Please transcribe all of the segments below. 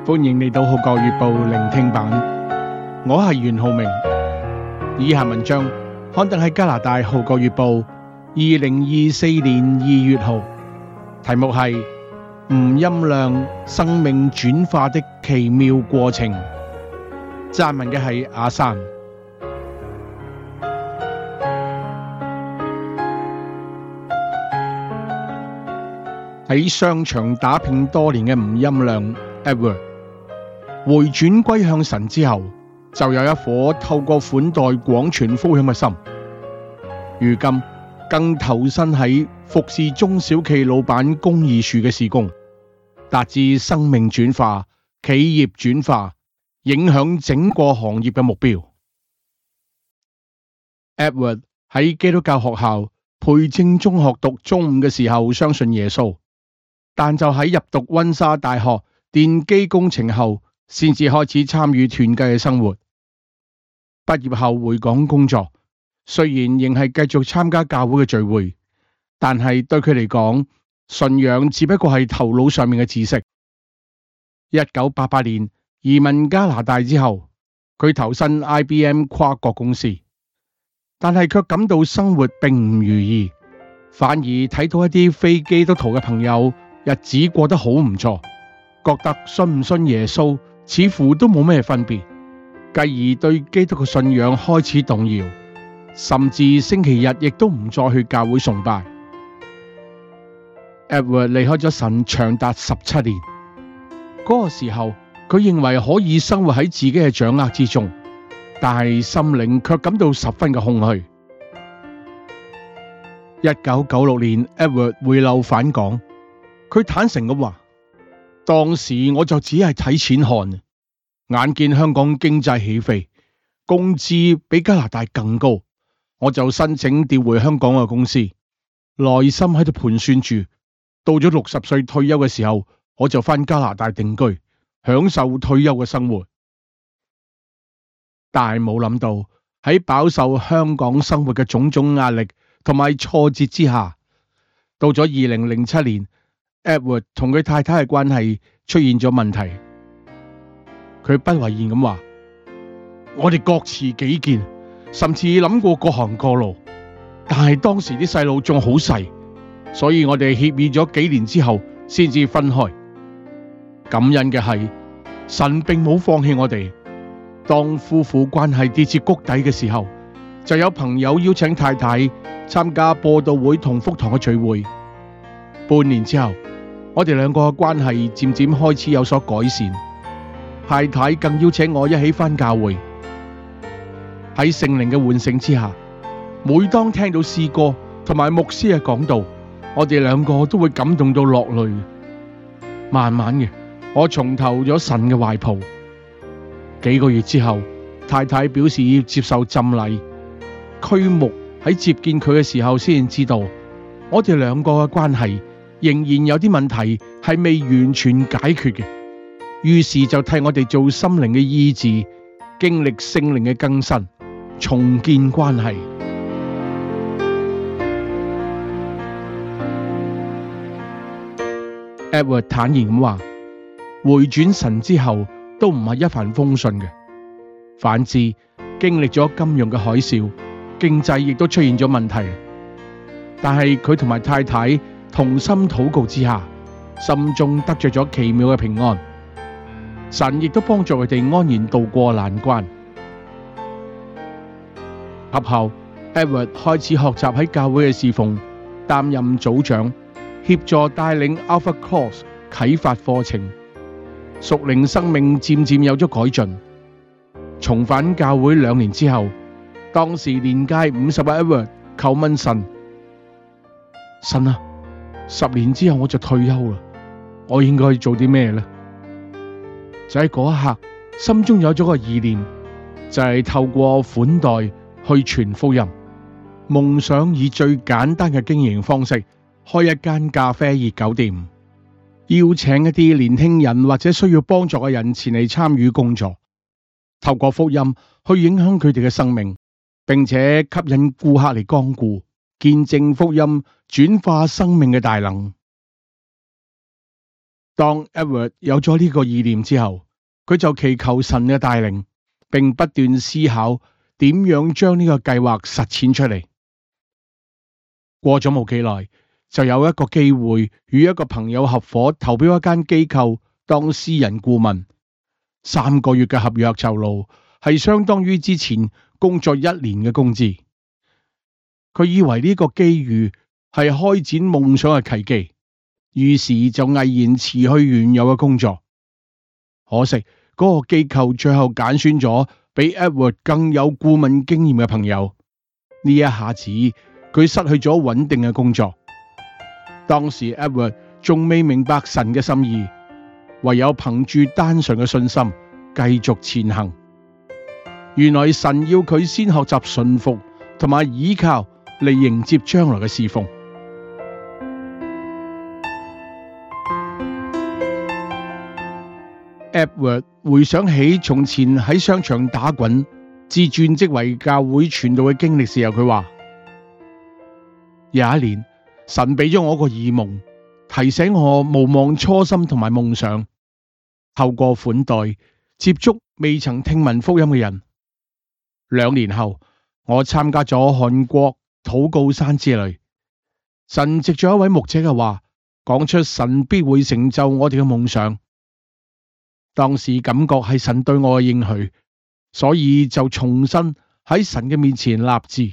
歡迎嚟到《號角月報》聆聽版，我係袁浩明。以下文章刊登喺加拿大《號角月報》2024年2月號，題目係吳欽亮生命轉化的奇妙過程。撰文嘅係阿山。喺商場打拼多年嘅吳欽亮 Edward 回轉歸向神之後，就有一顆透過款待廣傳福音嘅心。如今更投身喺服侍中小企老闆公義樹嘅事工，達至生命轉化、企業轉化，影響整個行業嘅目標。Edward 喺基督教學校培正中學讀中五嘅時候相信耶穌，但就喺入讀溫莎大學電機工程後，先至開始參與團契嘅生活。畢業後回港工作，雖然仍係繼續參加教會嘅聚會，但係對佢嚟講，信仰只不過係頭腦上面嘅知識。1988年移民加拿大之後，佢投身 IBM 跨國公司，但係卻感到生活並唔如意，反而睇到一啲非基督徒嘅朋友日子過得好唔錯，覺得信唔信耶穌似乎都冇咩分別，繼而對基督嘅信仰開始動搖，甚至星期日亦都唔再去教會崇拜。Edward 離開咗神長達17年，嗰個時候佢認為可以生活喺自己嘅掌握之中，但係心靈卻感到十分嘅空虛。1996年 Edward 回流返港，佢坦誠咁話：當時我就只係睇錢看，眼見香港經濟起飛，工資比加拿大更高，我就申請調回香港嘅公司，內心喺度盤算住，到咗60歲退休嘅時候，我就返加拿大定居，享受退休嘅生活。但係冇諗到喺飽受香港生活嘅種種壓力同埋挫折之下，到咗2007年，Edward 同佢太太嘅關係出現咗問題。佢不諱言咁話：我哋各持己見，甚至諗過各行各路，但係當時啲細路仲好細，所以我哋協議咗幾年之後先至分開。感恩嘅係，神並冇放棄我哋。當夫婦關係跌至谷底嘅時候，就有朋友邀請太太參加播道會同福堂嘅聚會。半年之後，我哋兩個嘅關係漸漸開始有所改善。太太更邀請我一起返教會。喺聖靈嘅喚醒之下，每當聽到詩歌同埋牧師嘅講道，我哋兩個都會感動到落淚。慢慢嘅，我重投咗神嘅懷抱。幾個月之後，太太表示要接受浸禮。區牧喺接見佢嘅時候，先知道我哋兩個嘅關係仍然有啲問題係未完全解決嘅。於是就替我哋做心靈嘅醫治，經歷聖靈嘅更新，重建關係。Edward 坦然咁話：回轉神之後都唔係一帆風順嘅，反之經歷咗金融嘅海嘯，經濟亦都出現咗問題。但係佢同埋太太同心禱告之下，心中得着咗奇妙嘅平安。神亦都幫助佢哋安然度過難關。及後 Edward 開始學習喺教會嘅侍奉，擔任組長，協助帶領 Alpha Course 啟發課程，屬靈生命漸漸有咗改進。重返教會2年之後，當時年屆50嘅 Edward 求問神：神啊，10年之後我就退休啦，我應該做啲咩呢？就喺嗰一刻，心中有咗個意念，就係透過款待去傳福音，夢想以最簡單嘅經營方式開一間咖啡熱狗店，邀請一啲年輕人或者需要幫助嘅人前嚟參與工作，透過福音去影響佢哋嘅生命，並且吸引顧客嚟光顧，見證福音轉化生命嘅大能。 當 Edward 有咗呢個意念之後，佢就祈求神嘅帶領，並不斷思考點樣將呢個計劃實踐出嚟。過咗冇幾耐，就有一個機會與一個朋友合夥投標一間機構當私人顧問，3個月嘅合約酬勞係相當於之前工作1年嘅工資。佢以為呢個機遇係開展夢想嘅契機，於是就毅然辭去原有嘅工作。可惜嗰個機構最後揀選咗比 Edward 更有顧問經驗嘅朋友，呢一下子佢失去咗穩定嘅工作。當時 Edward 仲未明白神嘅心意，唯有憑住單純嘅信心繼續前行。原來神要佢先學習順服同埋倚靠嚟迎接將來嘅侍奉。Edward 回想起從前喺商場打滾，自轉職為教會傳道嘅經歷時候，佢話：有一年，神俾咗我一個異夢，提醒我無忘初心同埋夢想，透過款待接觸未曾聽聞福音嘅人。2年後，我參加咗韓國禱告山之旅，神藉咗一位牧者嘅話，講出神必會成就我哋嘅夢想。當時感覺係神對我嘅應許，所以就重新喺神嘅面前立志。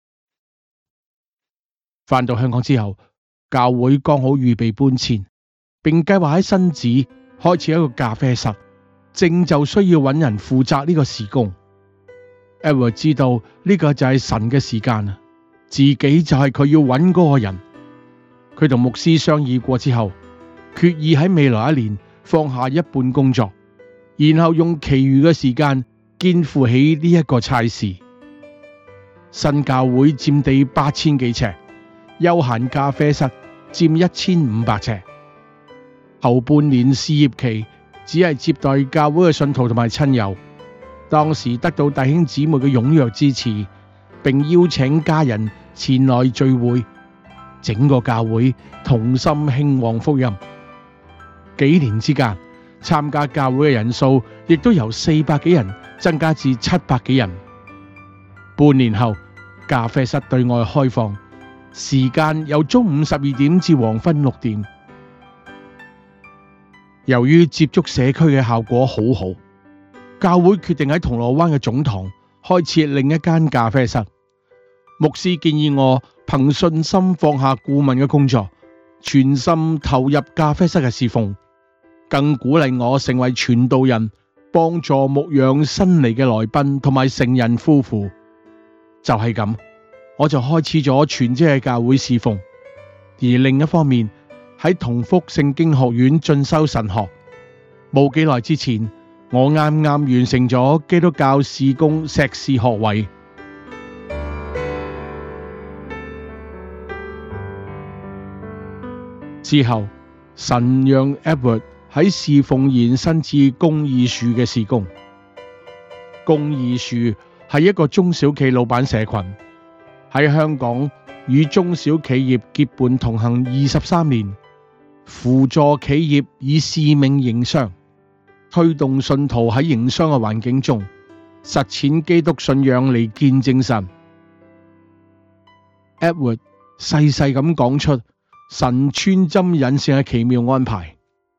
返到香港之後，教會剛好預備搬遷，並計劃喺新址開設一個咖啡室，正就需要揾人負責呢個事工。Edward 知道呢個就係神嘅時間啦，自己就係佢要揾嗰個人。佢同牧師商議過之後，決意喺未來1年放下一半工作，然後用其餘嘅時間肩負起呢一個差事。新教會佔地8000幾尺，休閒咖啡室佔1500尺。後半年事業期只係接待教會嘅信徒同埋親友，當時得到弟兄姊妹嘅踴躍支持，並邀請家人前來聚會，整個教會同心興旺福音。幾年之間，參加教會嘅人數亦都由400幾人增加至700幾人。半年後，咖啡室對外開放，時間由中午12點至黃昏6點。由於接觸社區嘅效果好好，教會決定喺銅鑼灣嘅總堂開設另一間咖啡室。牧師建議我憑信心放下顧問嘅工作，全心投入咖啡室嘅侍奉，更鼓勵我成為傳道人，幫助牧養新嚟嘅來賓同埋成人夫婦。就係咁，我就開始咗全職嘅教會侍奉。而另一方面，喺同福聖經學院進修神學。冇幾耐之前，我啱啱完成咗基督教事工碩士學位。之後，神讓 Edward 喺侍奉延伸至公義樹嘅事工。公義樹係一個中小企老闆社群，喺香港與中小企業結伴同行23年，輔助企業以使命營商，推動信徒喺營商嘅環境中實踐基督信仰嚟見證神。Edward 細細咁講出神穿針引線嘅奇妙安排。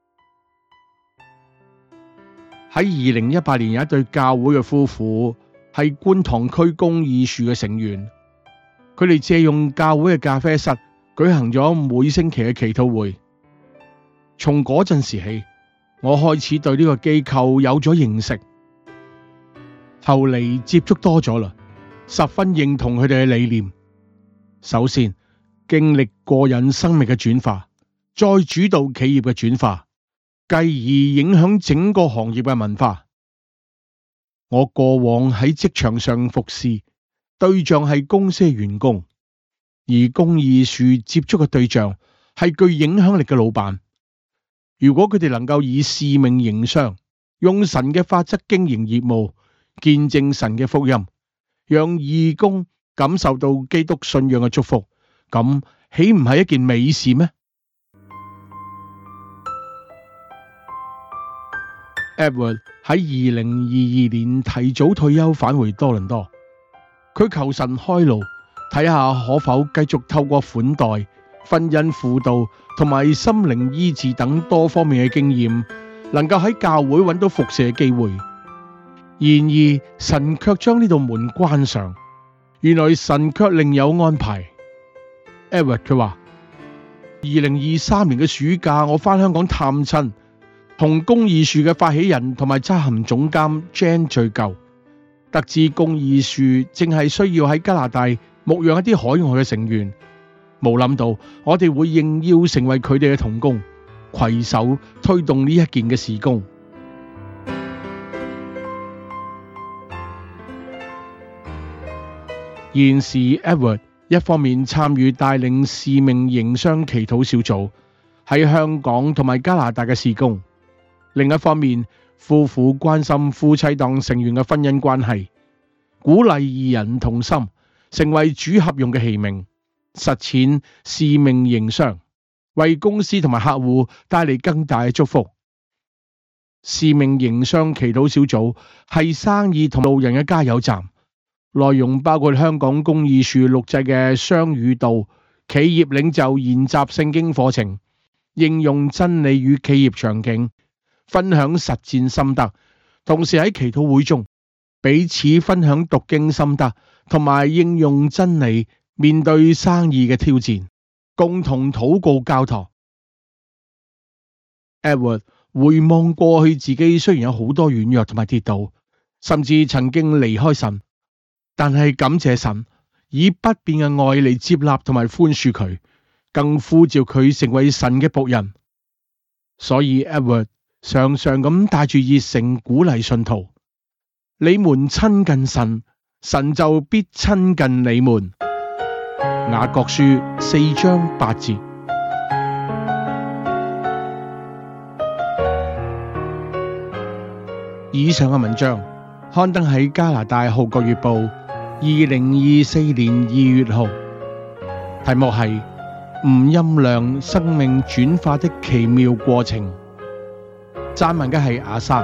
喺2018年，有一對教會嘅夫婦係觀塘區公義樹嘅成員，佢哋借用教會嘅咖啡室舉行咗每星期嘅祈禱會。從嗰陣時起，我開始對呢個機構有咗認識，後嚟接觸多咗啦，十分認同佢哋嘅理念。首先，經歷個人生命嘅轉化，再主導企業嘅轉化，繼而影響整個行業嘅文化。我過往喺職場上服侍，對象係公司嘅員工，而公義樹接觸嘅對象係具影響力嘅老闆。如果佢哋能夠以使命營商，用神嘅法則經營業務，見證神嘅福音，讓義工感受到基督信仰嘅祝福，咁豈唔係一件美事咩？ Edward 喺2022年提早退休返回多倫多，佢求神開路，睇下可否繼續透過款待、婚姻輔導同埋心靈醫治等多方面嘅經驗，能夠喺教會揾到服侍嘅機會。然而神卻將呢道門關上，原來神卻另有安排。Edward 佢話：2023年嘅暑假，我返香港探親，同公義樹嘅發起人同埋執行總監 Jan 聚舊，得知公義樹正係需要喺加拿大牧養一啲海外嘅成員，冇諗到我哋會應邀成為佢哋嘅同工，攜手推動呢一件嘅事工。現時 Edward 一方面參與帶領使命營商祈禱小組喺香港同埋加拿大嘅事工，另一方面夫婦關心夫妻檔成員嘅婚姻關係，鼓勵二人同心，成為主合用嘅器皿，實踐使命營商，為公司同埋客戶帶嚟更大嘅祝福。使命營商祈禱小組係生意同路人嘅加油站，內容包括香港公義樹錄製嘅雙語道企業領袖研習聖經課程，應用真理與企業場景，分享實戰心得，同時喺祈禱會中彼此分享讀經心得同埋應用真理，面對生意嘅挑戰，共同禱告交託。Edward 回望過去自己，雖然有好多軟弱同埋跌倒，甚至曾經離開神，但係感謝神以不變嘅愛嚟接納同埋寬恕佢，更呼召佢成為神嘅僕人。所以 Edward 常常咁帶住熱誠鼓勵信徒：你們親近神，神就必親近你們。雅各書4章8節。以上嘅文章刊登喺加拿大《號角月報》2024年2月號，題目係吳欽亮生命轉化的奇妙過程。撰文嘅係阿生，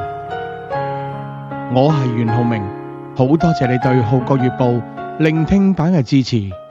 我係袁浩明，好多謝你對《號角月報》聆聽版嘅支持。